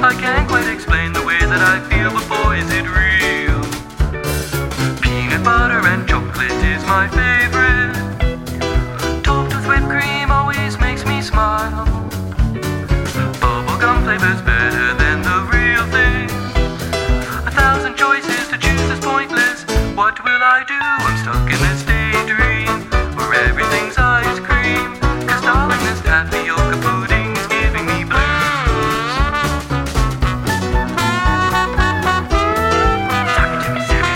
I can't quite explain the way that I feel, but boy is it real. Peanut butter and chocolate is my favorite. Topped with whipped cream always makes me smile. Bubblegum flavor's better than the real thing. 1,000 choices to choose is pointless. What will I do? I'm stuck in this daydream where everything's ice cream. 'Cause darling, this tapioca pudding is giving me blues. Talk to me, sir.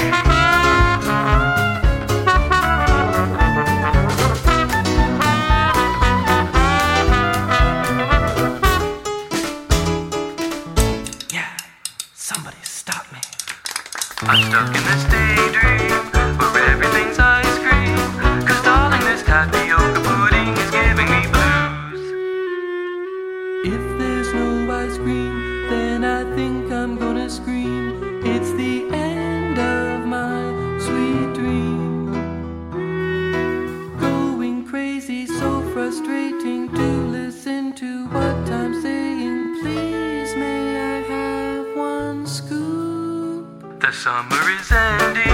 Yeah, somebody stop me. I'm stuck in this daydream where everything's ice cream. 'Cause darling, this tapioca pudding is giving me blues. If there's no ice cream, then I think I'm gonna scream. It's the end of my sweet dream. Going crazy, so frustrating to listen to what I'm saying. Please, may I have one scoop? The summer is ending.